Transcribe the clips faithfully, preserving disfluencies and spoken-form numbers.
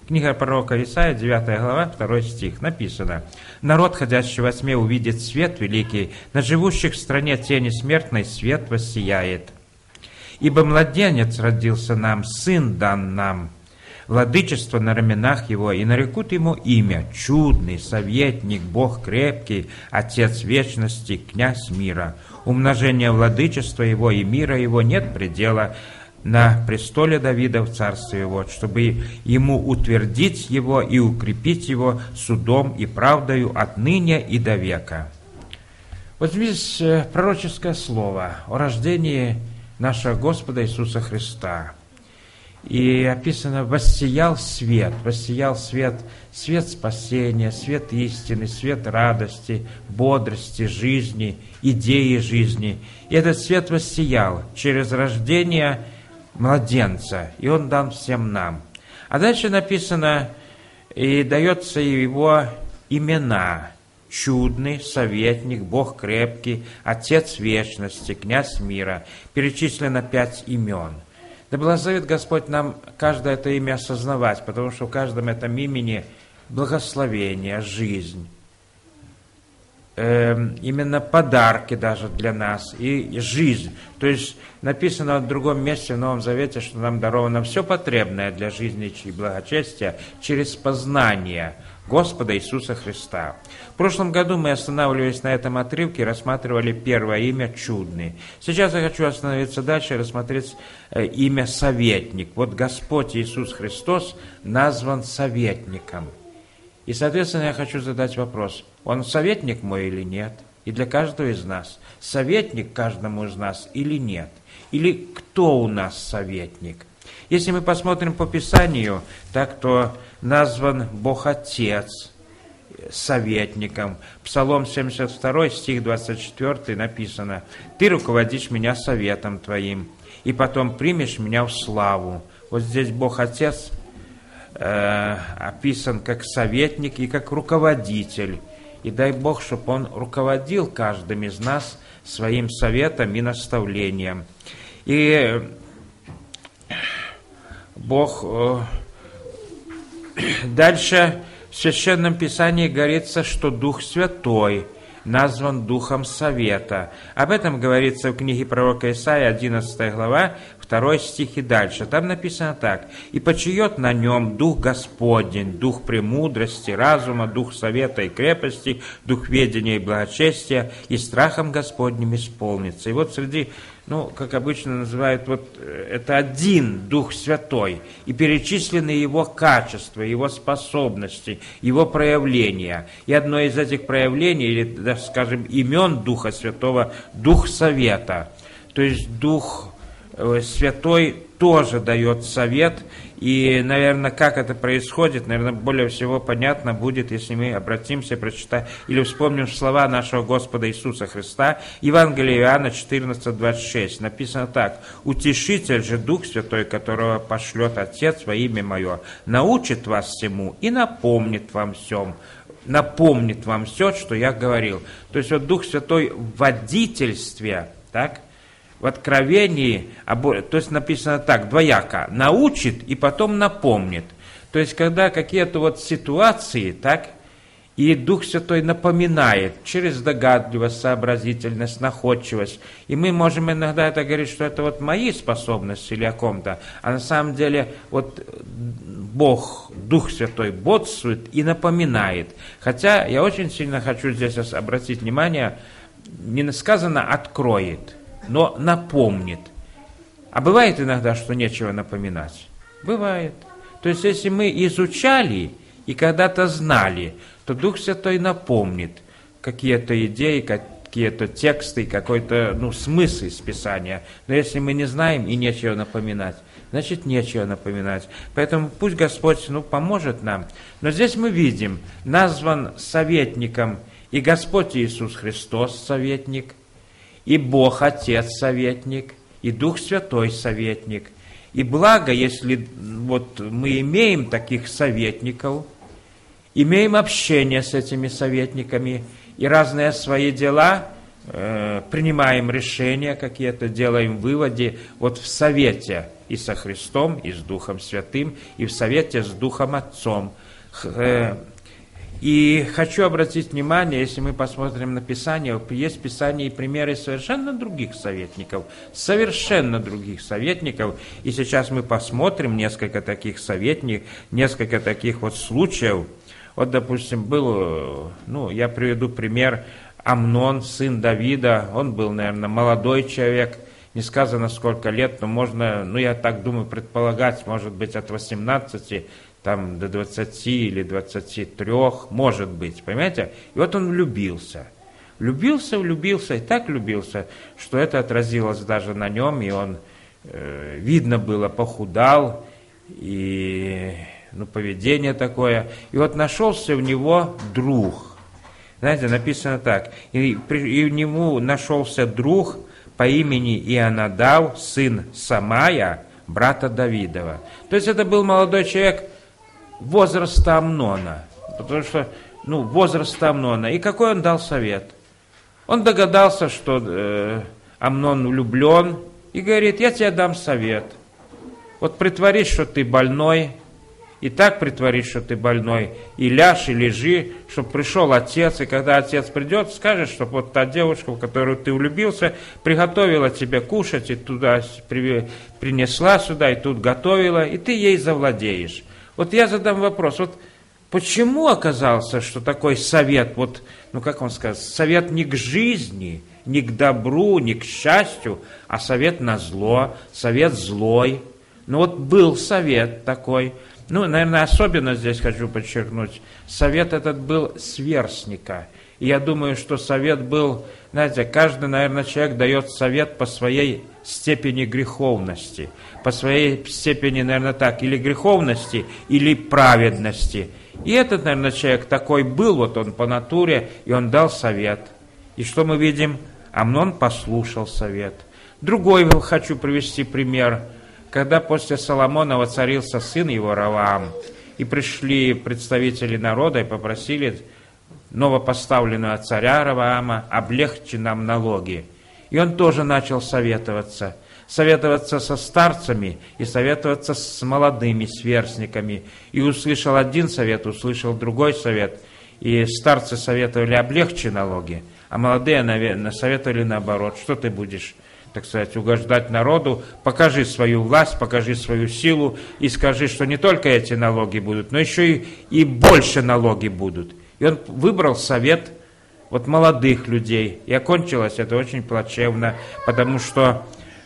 Книга пророка Исаия, девятая глава, второй стих. Написано: «Народ, ходящий во тьме, увидит свет великий, на живущих в стране тени смертной свет воссияет. Ибо младенец родился нам, сын дан нам, владычество на раменах его, и нарекут ему имя: чудный, советник, Бог крепкий, Отец вечности, князь мира. Умножение владычества его и мира его нет предела на престоле Давида в царстве его, чтобы ему утвердить его и укрепить его судом и правдою отныне и до века». Вот здесь пророческое слово о рождении нашего Господа Иисуса Христа. И описано: «воссиял свет», воссиял свет, свет спасения, свет истины, свет радости, бодрости, жизни, идеи жизни. И этот свет воссиял через рождение младенца, и он дан всем нам. А дальше написано: и дается его имена: чудный, советник, Бог крепкий, Отец вечности, князь мира. Перечислено пять имен. Да благословит Господь нам каждое это имя осознавать, потому что в каждом этом имени благословение, жизнь, э, именно подарки даже для нас и жизнь. То есть написано в другом месте в Новом Завете, что нам даровано все потребное для жизни и благочестия через познание Господа Иисуса Христа. В прошлом году мы останавливались на этом отрывке и рассматривали первое имя «Чудный». Сейчас я хочу остановиться дальше и рассмотреть э, имя «Советник». Вот Господь Иисус Христос назван советником. И, соответственно, я хочу задать вопрос: Он советник мой или нет? И для каждого из нас. Советник каждому из нас или нет? Или кто у нас советник? Если мы посмотрим по Писанию, так то назван Бог Отец советником. Псалом семьдесят два, стих двадцать четыре написано: «Ты руководишь меня советом Твоим, и потом примешь меня в славу». Вот здесь Бог Отец э, описан как советник и как руководитель. И дай Бог, чтобы Он руководил каждым из нас своим советом и наставлением. И Бог... Э, дальше в Священном Писании говорится, что Дух Святой назван Духом Совета. Об этом говорится в книге пророка Исаии, одиннадцатая глава, второй стих и дальше. Там написано так: «И почиет на нем Дух Господень, Дух премудрости, разума, Дух совета и крепости, Дух ведения и благочестия, и страхом Господним исполнится». И вот среди, ну, как обычно называют, вот это один Дух Святой, и перечислены его качества, его способности, его проявления. И одно из этих проявлений, или, даже, скажем, имен Духа Святого, Дух Совета. То есть Дух Святой тоже дает совет, и, наверное, как это происходит, наверное, более всего понятно будет, если мы обратимся, прочитаем или вспомним слова нашего Господа Иисуса Христа, Евангелие Иоанна четырнадцать, двадцать шесть. Написано так: «Утешитель же, Дух Святой, которого пошлет Отец во имя Мое, научит вас всему и напомнит вам всем». Напомнит вам все, что я говорил. То есть вот Дух Святой в водительстве, так, в откровении, то есть написано так, двояко: научит и потом напомнит. То есть когда какие-то вот ситуации, так, и Дух Святой напоминает через догадливость, сообразительность, находчивость. И мы можем иногда это говорить, что это вот мои способности или о ком-то, а на самом деле вот Бог, Дух Святой бодствует и напоминает. Хотя я очень сильно хочу здесь обратить внимание, не сказано «откроет», но напомнит. А бывает иногда, что нечего напоминать? Бывает. То есть, если мы изучали и когда-то знали, то Дух Святой напомнит какие-то идеи, какие-то тексты, какой-то, ну, смысл из Писания. Но если мы не знаем и нечего напоминать, значит, нечего напоминать. Поэтому пусть Господь, ну, поможет нам. Но здесь мы видим, назван советником и Господь Иисус Христос советник, и Бог Отец советник, и Дух Святой советник. И благо, если вот мы имеем таких советников, имеем общение с этими советниками, и разные свои дела, э, принимаем решения какие-то, делаем выводы вот в совете и со Христом, и с Духом Святым, и в совете с Духом Отцом. И хочу обратить внимание, если мы посмотрим на Писание, есть в Писании примеры совершенно других советников, совершенно других советников. И сейчас мы посмотрим несколько таких советников, несколько таких вот случаев. Вот, допустим, был, ну, я приведу пример, Амнон, сын Давида. Он был, наверное, молодой человек, не сказано сколько лет, но можно, ну, я так думаю, предполагать, может быть, от восемнадцати там, до двадцати или двадцати трёх, может быть, понимаете? И вот он влюбился. Влюбился, влюбился, и так влюбился, что это отразилось даже на нем, и он, э, видно было, похудал, и, ну, поведение такое. И вот нашелся у него друг. Знаете, написано так, и, и у него нашелся друг по имени Ионадав, сын Самая, брата Давидова. То есть это был молодой человек возраста Амнона, потому что, ну, возраста Амнона. И какой он дал совет? Он догадался, что э, Амнон влюблен, и говорит: я тебе дам совет. Вот притворись, что ты больной, и так притворись, что ты больной, и ляжь, и лежи, чтобы пришел отец, и когда отец придет, скажешь, чтобы вот та девушка, в которую ты влюбился, приготовила тебе кушать, и туда при, принесла сюда, и тут готовила, и ты ей завладеешь. Вот я задам вопрос, вот почему оказался, что такой совет, вот, ну как он сказал, совет не к жизни, не к добру, не к счастью, а совет на зло, совет злой. Ну вот был совет такой. Ну, наверное, особенно здесь хочу подчеркнуть, совет этот был сверстника. И я думаю, что совет был, знаете, каждый, наверное, человек дает совет по своей степени греховности, по своей степени, наверное, так, или греховности, или праведности. И этот, наверное, человек такой был, вот он по натуре, и он дал совет. И что мы видим? Амнон послушал совет. Другой хочу привести пример. Когда после Соломона воцарился сын его Ровоам, и пришли представители народа и попросили новопоставленного царя Ровоама: облегчи нам налоги. И он тоже начал советоваться. Советоваться со старцами и советоваться с молодыми сверстниками. И услышал один совет, услышал другой совет. И старцы советовали: облегчи налоги, а молодые, наверное, советовали наоборот: что ты будешь, так сказать, угождать народу, покажи свою власть, покажи свою силу и скажи, что не только эти налоги будут, но еще и, и больше налоги будут. И он выбрал совет вот молодых людей. И окончилось это очень плачевно, потому что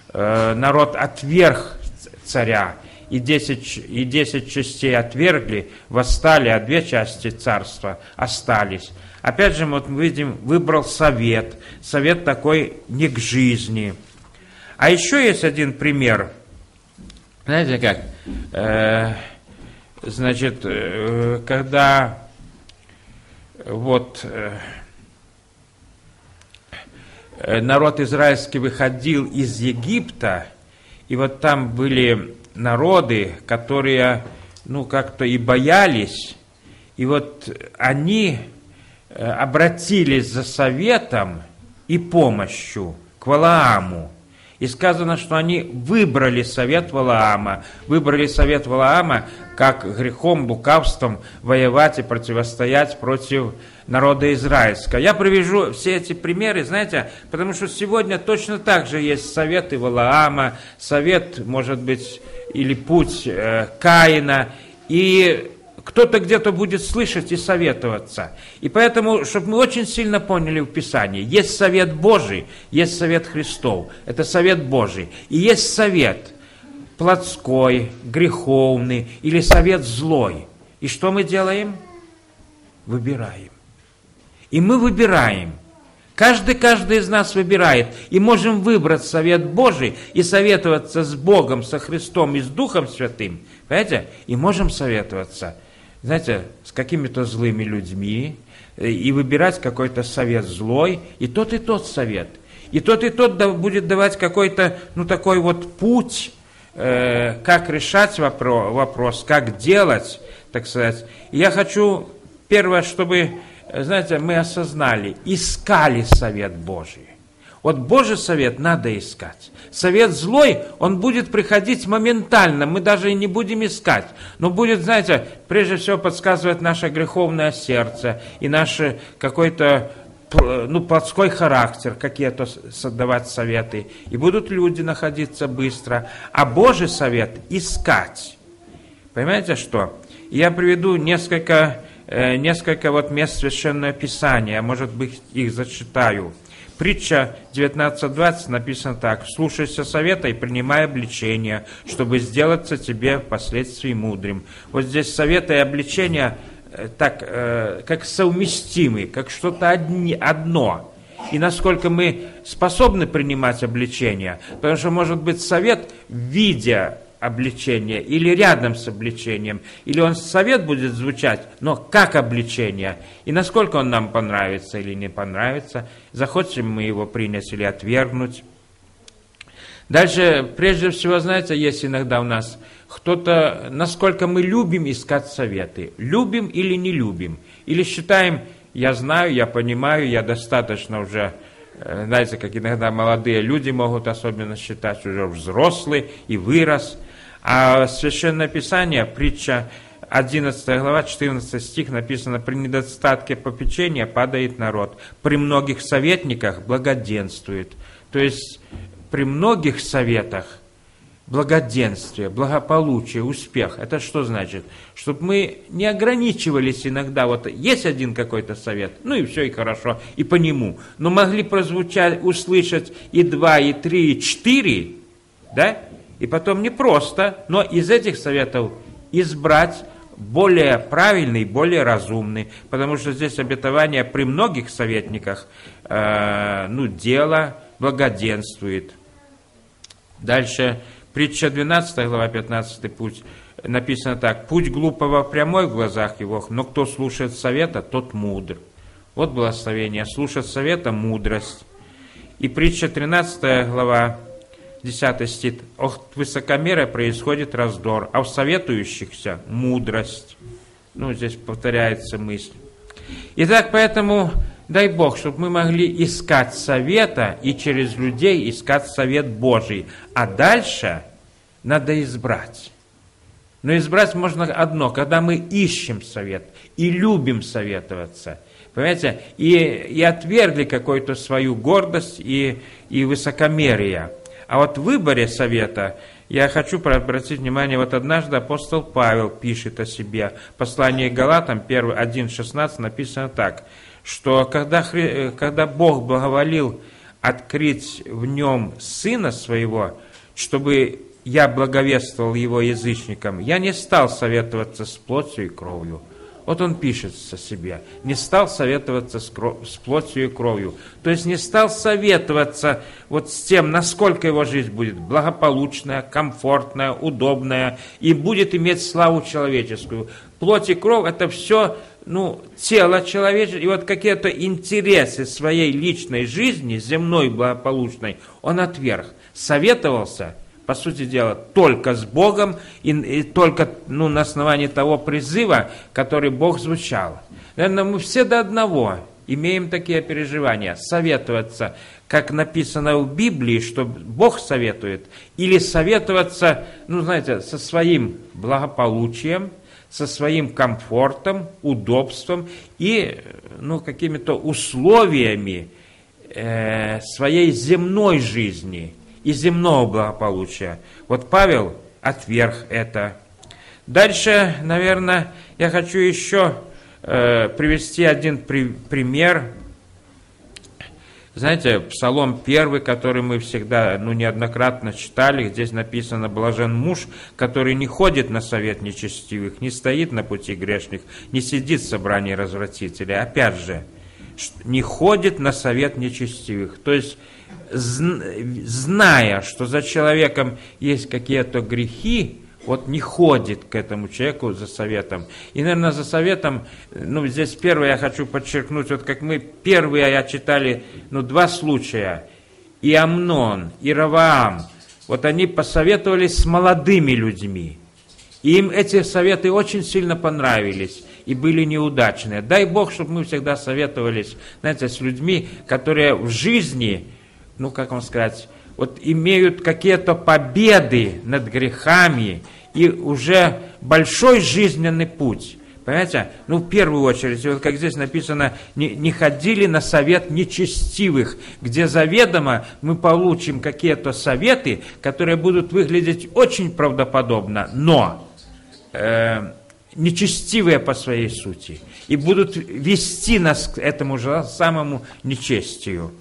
э, народ отверг царя, и десять, и десять частей отвергли, восстали, а две части царства остались. Опять же, вот мы видим, выбрал совет. Совет такой не к жизни. А еще есть один пример. Знаете как? Э, значит, э, когда вот э, народ израильский выходил из Египта, и вот там были народы, которые, ну, как-то и боялись, и вот они э, обратились за советом и помощью к Валааму. И сказано, что они выбрали совет Валаама, выбрали совет Валаама, как грехом, лукавством воевать и противостоять против народа израильского. Я привяжу все эти примеры, знаете, потому что сегодня точно так же есть советы Валаама, совет, может быть, или путь э, Каина, и кто-то где-то будет слышать и советоваться. И поэтому, чтобы мы очень сильно поняли в Писании, есть совет Божий, есть совет Христов, это совет Божий, и есть совет плотской, греховный или совет злой. И что мы делаем? Выбираем. И мы выбираем. Каждый, каждый из нас выбирает. И можем выбрать совет Божий и советоваться с Богом, со Христом и с Духом Святым. Понимаете? И можем советоваться, знаете, с какими-то злыми людьми и выбирать какой-то совет злой, и тот, и тот совет. И тот, и тот будет давать какой-то, ну, такой вот путь, э, как решать вопрос, вопрос, как делать, так сказать. И я хочу, первое, чтобы, знаете, мы осознали, искали совет Божий. Вот Божий совет надо искать. Совет злой, он будет приходить моментально, мы даже и не будем искать. Но будет, знаете, прежде всего подсказывать наше греховное сердце и наш какой-то, ну, плотской характер, какие-то давать советы. И будут люди находиться быстро. А Божий совет искать. Понимаете что? Я приведу несколько, несколько вот мест Священного Писания, может быть, их зачитаю. Притча девятнадцать двадцать написано так: «Слушайся совета и принимай обличение, чтобы сделаться тебе впоследствии мудрым». Вот здесь советы и обличения так, как совместимы, как что-то одно. И насколько мы способны принимать обличение, потому что может быть совет в виде обличение, или рядом с обличением, или он совет будет звучать, но как обличение, и насколько он нам понравится или не понравится, захотим мы его принять или отвергнуть. Дальше, прежде всего, знаете, есть иногда у нас кто-то, насколько мы любим искать советы, любим или не любим, или считаем, я знаю, я понимаю, я достаточно уже, знаете, как иногда молодые люди могут особенно считать, уже взрослый и вырос. А Священное Писание, притча одиннадцатая глава, четырнадцатый стих написано: «При недостатке попечения падает народ, при многих советниках благоденствует». То есть при многих советах благоденствие, благополучие, успех. Это что значит? Чтобы мы не ограничивались иногда, вот есть один какой-то совет, ну и все, и хорошо, и по нему. Но могли прозвучать, услышать и два, и три, и четыре, да? И потом не просто, но из этих советов избрать более правильный, более разумный, потому что здесь обетование при многих советниках, э, ну, дело благоденствует. Дальше, притча двенадцатая глава, пятнадцатый путь, написано так: «Путь глупого прямой в глазах его, но кто слушает совета, тот мудр». Вот благословение, слушать совета – мудрость. И притча тринадцатая глава, десятый стих: «От высокомерия происходит раздор, а в советующихся мудрость». Ну, здесь повторяется мысль. Итак, поэтому дай Бог, чтобы мы могли искать совета и через людей искать совет Божий. А дальше надо избрать. Но избрать можно одно, когда мы ищем совет и любим советоваться. Понимаете? И, и отвергли какую-то свою гордость и, и высокомерие. А вот в выборе совета я хочу обратить внимание, вот однажды апостол Павел пишет о себе. В послании к Галатам один шестнадцать написано так, что когда, когда Бог благоволил открыть в нем Сына Своего, чтобы я благовествовал Его язычникам, я не стал советоваться с плотью и кровью. Вот он пишет о себе. Не стал советоваться с, кров... с плотью и кровью. То есть не стал советоваться вот с тем, насколько его жизнь будет благополучная, комфортная, удобная и будет иметь славу человеческую. Плоть и кровь – это все, ну, тело человеческое. И вот какие-то интересы своей личной жизни, земной, благополучной, он отверг. Советовался, по сути дела, только с Богом и, и только, ну, на основании того призыва, который Бог звучал. Наверное, мы все до одного имеем такие переживания. Советоваться, как написано в Библии, что Бог советует, или советоваться, ну, знаете, со своим благополучием, со своим комфортом, удобством и, ну, какими-то условиями э, своей земной жизни и земного благополучия. Вот Павел отверг это. Дальше, наверное, я хочу еще э, привести один при, пример. Знаете, Псалом первый, который мы всегда, ну, неоднократно читали, здесь написано: «Блажен муж, который не ходит на совет нечестивых, не стоит на пути грешных, не сидит в собрании развратителей». Опять же, не ходит на совет нечестивых. То есть, зная, что за человеком есть какие-то грехи, вот не ходит к этому человеку за советом. И, наверное, за советом, ну, здесь первое я хочу подчеркнуть, вот как мы первые я читали, ну, два случая, и Амнон, и Раваам, вот они посоветовались с молодыми людьми. И им эти советы очень сильно понравились и были неудачные. Дай Бог, чтобы мы всегда советовались, знаете, с людьми, которые в жизни ну как вам сказать, вот имеют какие-то победы над грехами и уже большой жизненный путь. Понимаете? Ну, в первую очередь, вот как здесь написано, не, не ходили на совет нечестивых, где заведомо мы получим какие-то советы, которые будут выглядеть очень правдоподобно, но э, нечестивые по своей сути, и будут вести нас к этому же самому нечестию.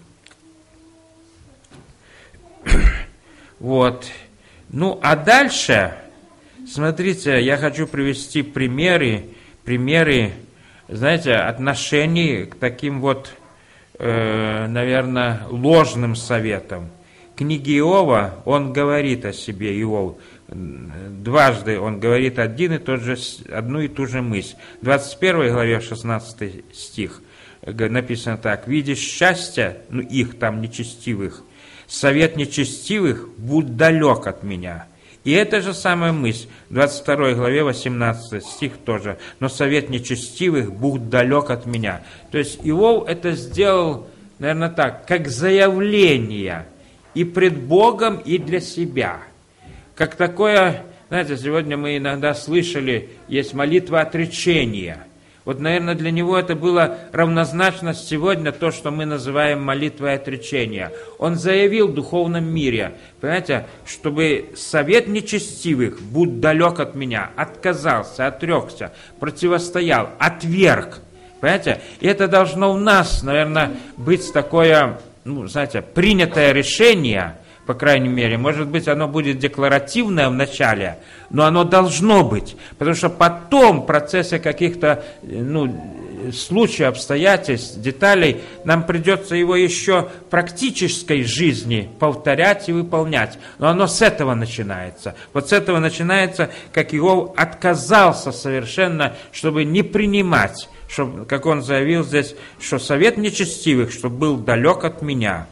Вот. Ну, а дальше, смотрите, я хочу привести примеры, примеры, знаете, отношений к таким вот, э, наверное, ложным советам. В книге Иова он говорит о себе, Иов, дважды он говорит один и тот же, одну и ту же мысль. В двадцать первой главе, шестнадцатый стих, написано так: «Видишь счастье, ну их там нечестивых, совет нечестивых будь далек от меня». И эта же самая мысль в двадцать второй главе, восемнадцатый стих тоже. «Но совет нечестивых будь далек от меня». То есть Иов это сделал, наверное, так, как заявление и пред Богом, и для себя. Как такое, знаете, сегодня мы иногда слышали, есть молитва отречения. Вот, наверное, для него это было равнозначно сегодня то, что мы называем молитвой отречения. Он заявил в духовном мире, понимаете, чтобы совет нечестивых, будь далек от меня, отказался, отрекся, противостоял, отверг. Понимаете? И это должно у нас, наверное, быть такое, ну, знаете, принятое решение, по крайней мере, может быть, оно будет декларативное в начале, но оно должно быть, потому что потом в процессе каких-то, ну, случаев, обстоятельств, деталей, нам придется его еще в практической жизни повторять и выполнять. Но оно с этого начинается. Вот с этого начинается, как Иов отказался совершенно, чтобы не принимать, чтобы, как он заявил здесь, что совет нечестивых, чтобы был далек от меня.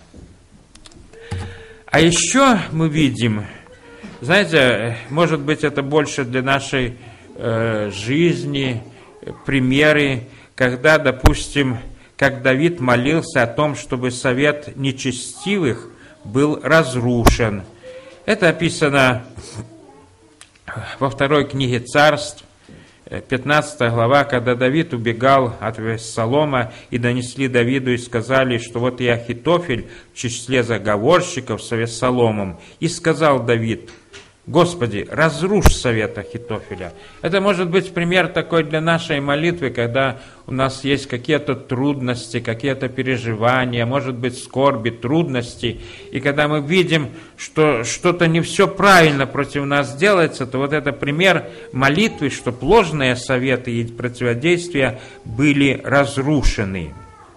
А еще мы видим, знаете, может быть, это больше для нашей э, жизни, примеры, когда, допустим, как Давид молился о том, чтобы совет нечестивых был разрушен. Это описано во второй книге Царств, пятнадцатая глава, когда Давид убегал от Вессалома, и донесли Давиду и сказали, что вот и Ахитофель в числе заговорщиков с Вессаломом. И сказал Давид: «Господи, разрушь совет Ахитофеля». Это может быть пример такой для нашей молитвы, когда у нас есть какие-то трудности, какие-то переживания, может быть, скорби, трудности. И когда мы видим, что что-то не все правильно против нас делается, то вот это пример молитвы, чтобы ложные советы и противодействия были разрушены.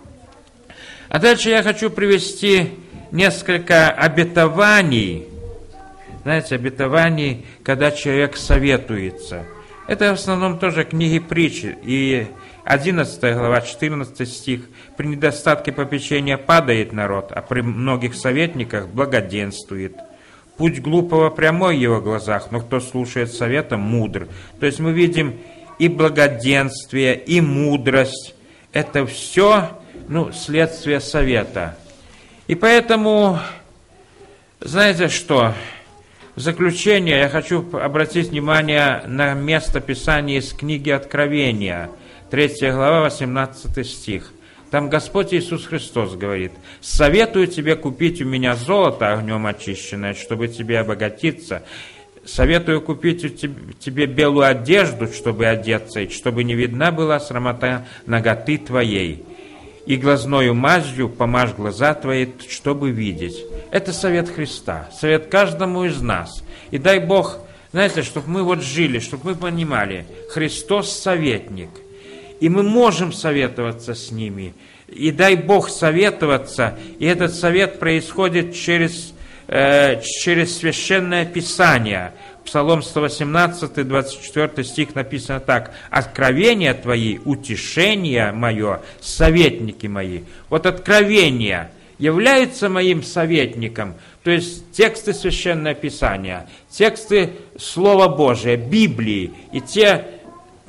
А дальше я хочу привести несколько обетований, знаете, обетований, когда человек советуется. Это в основном тоже книги притчи. И одиннадцатая глава, четырнадцатый стих. «При недостатке попечения падает народ, а при многих советниках благоденствует. Путь глупого прямой в его глазах, но кто слушает совета, мудр». То есть мы видим и благоденствие, и мудрость. Это все, ну, следствие совета. И поэтому, знаете что? В заключение я хочу обратить внимание на место Писания из книги Откровения, третья глава, восемнадцатый стих. Там Господь Иисус Христос говорит: «Советую тебе купить у меня золото огнем очищенное, чтобы тебе обогатиться. Советую купить у тебе белую одежду, чтобы одеться, и чтобы не видна была срамота наготы твоей. И глазною мазью помажь глаза твои, чтобы видеть». Это совет Христа, совет каждому из нас. И дай Бог, знаете, чтобы мы вот жили, чтобы мы понимали, Христос советник. И мы можем советоваться с ними. И дай Бог советоваться. И этот совет происходит через, э, через Священное Писание. Псалом сто восемнадцать, двадцать четвёртый стих написано так: «Откровения твои, утешение мое, советники мои». Вот откровения являются моим советником, то есть тексты Священного Писания, тексты Слова Божия, Библии и те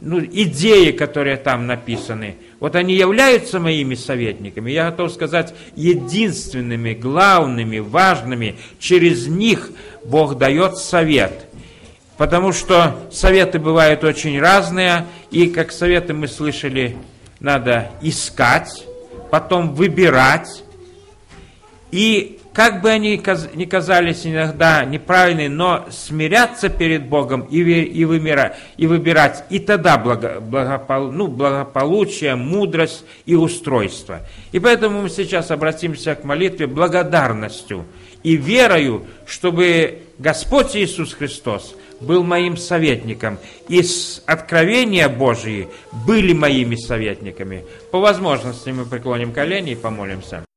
ну, идеи, которые там написаны, вот они являются моими советниками. Я готов сказать, единственными, главными, важными. Через них Бог дает совет. Потому что советы бывают очень разные, и как советы мы слышали, надо искать, потом выбирать. И как бы они ни казались иногда неправильными, но смиряться перед Богом и, и, вымира, и выбирать, и тогда благо, благопол, ну, благополучие, мудрость и устройство. И поэтому мы сейчас обратимся к молитве благодарностью и верою, чтобы Господь Иисус Христос был моим советником, и с откровения Божьи были моими советниками. По возможности мы преклоним колени и помолимся.